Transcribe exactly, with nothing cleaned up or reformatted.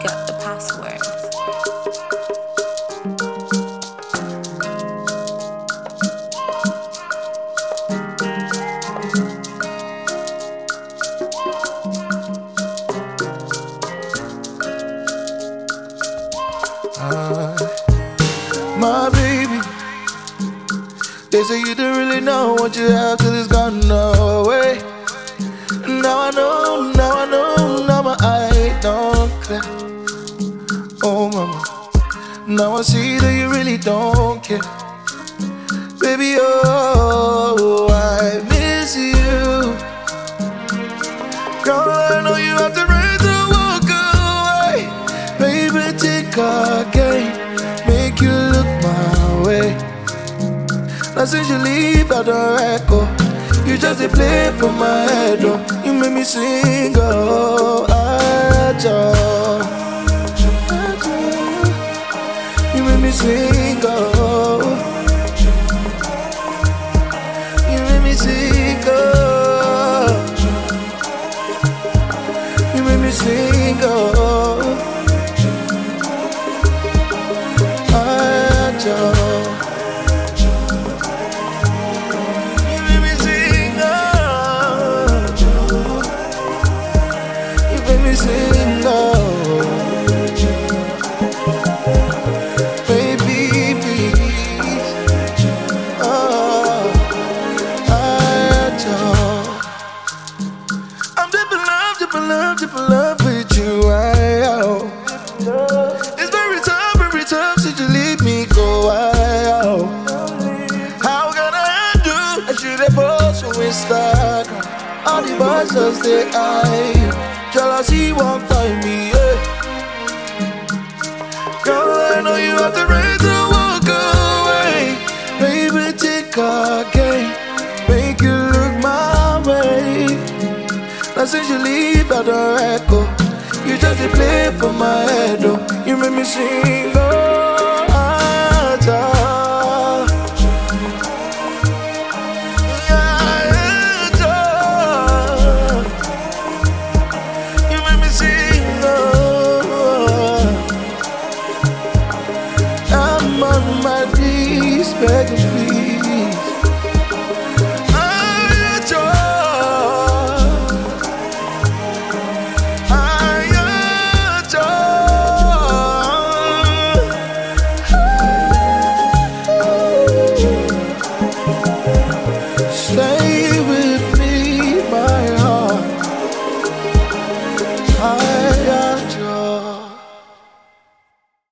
got the password. Uh, my baby, they say you don't really know what you have till it's gone away. Now I know, now I know, now my eye don't clear. Oh mama, now I see that you really don't care. Baby, oh, I miss you. Girl, I know you have the right to walk away. Baby, take a game, make you look my way. Now since you leave out the record, you just a play for my head, oh. You make me sing, oh, Aja. You make me sing, oh. You make me sing, oh. You make me sing, oh. Aja. Sing, oh. Baby, please. Oh, I adore. I'm deep in love, deep in love, deep in love with you. I, oh. It's very tough, very tough since you leave me go. I, oh. How can I do? I should have post on Instagram. All the boys just say I. Jealousy won't tie me, yeah. Girl, I know you have the right to walk away. Baby, take a game, make you look my way. Now since you leave out the record, you just a play for my head, oh. You make me sing, oh, Aja.